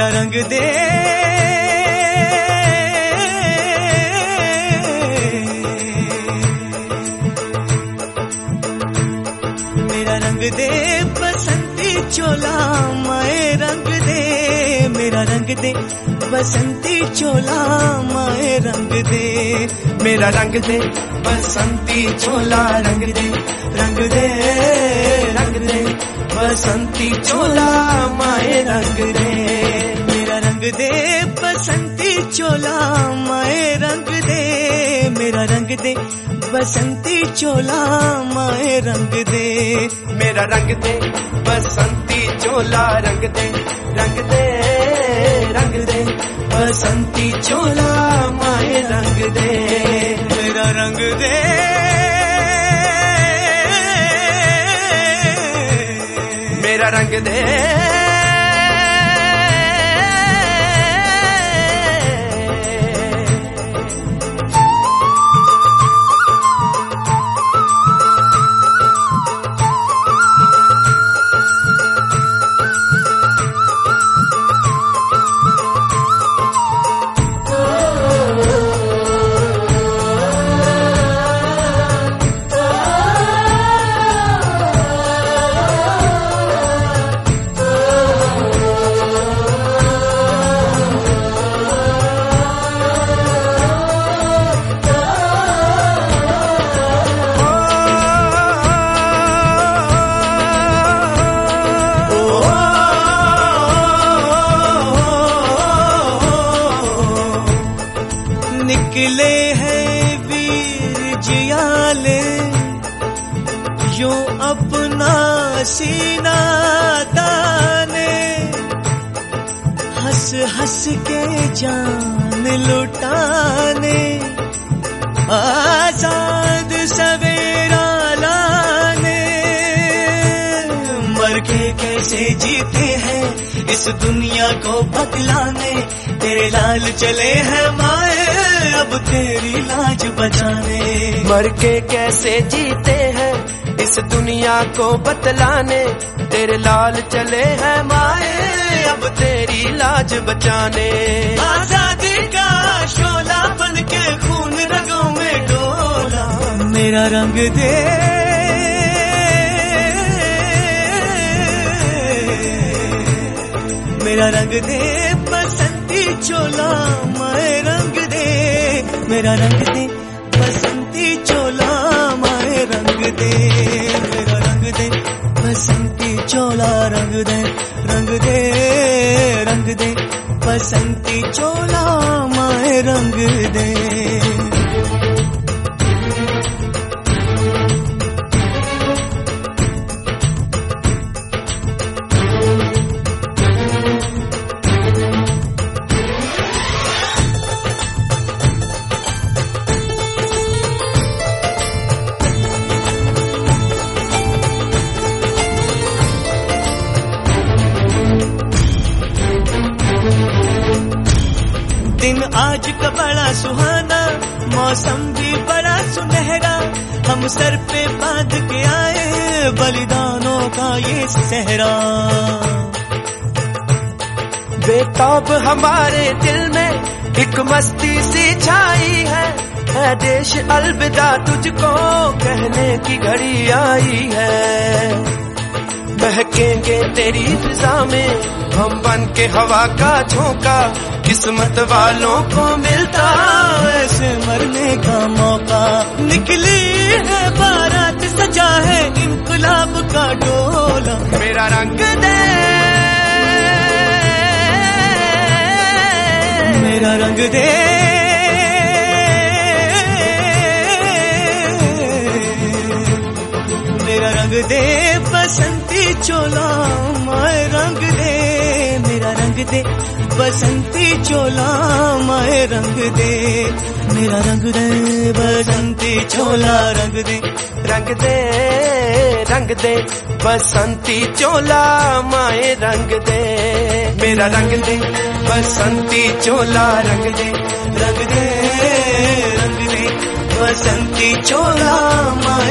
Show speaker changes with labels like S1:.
S1: मेरा रंग दे, मेरा रंग दे बसंती चोला माए रंग दे, मेरा रंग दे बसंती चोला माए रंग दे, मेरा रंग दे बसंती चोला रंग दे, रंग दे रंग दे बसंती चोला माए रंग दे, मेरा रंग दे बसंती चोला माए रंग दे, मेरा रंग दे बसंती चोला माए रंग दे, मेरा रंग दे बसंती चोला रंग दे, रंग दे रंग दे बसंती चोला माए रंग दे, मेरा रंग दे, मेरा रंग दे, निकले हैं वीर जियाले यूं अपना सीना ताने, हंस हंस के जान लुटाने, आजाद सवेरा लाने, मर के कैसे जीते हैं इस दुनिया को बदलाने, तेरे लाल चले हैं माए अब तेरी लाज बचाने,
S2: मर के कैसे जीते हैं इस दुनिया को बतलाने, तेरे लाल चले हैं माए अब तेरी लाज बचाने,
S1: आजादी का शोला बन के खून रगों में डोला, मेरा रंग दे, मेरा रंग दे बसंती चोला माए रंग दे, मेरा रंग दे बसंती चोला माए रंग दे, मेरा रंग दे बसंती चोला रंग दे, रंग दे रंग दे बसंती चोला माए रंग दे। दिन आज का बड़ा सुहाना, मौसम भी बड़ा सुनहरा, हम सर पे बांध के आए बलिदानों का ये सहरा,
S2: बेताब हमारे दिल में एक मस्ती सी छाई है देश अलविदा तुझको कहने की घड़ी आई है, महकेंगे तेरी फिजा में हम बन के हवा का झोंका, किस्मत वालों को मिलता
S1: ऐसे मरने का मौका, निकली है बारात सजा है इंकलाब का डोला,
S2: मेरा रंग दे,
S1: मेरा रंग दे, मेरा रंग दे बसंती चोला माए रंग दे, मेरा रंग दे बसंती चोला माए रंग दे, मेरा रंग दे बसंती चोला रंग दे,
S2: रंग दे रंग दे बसंती चोला माए रंग दे, मेरा रंग दे बसंती चोला रंग दे, रंग दे रंग दे बसंती चोला माए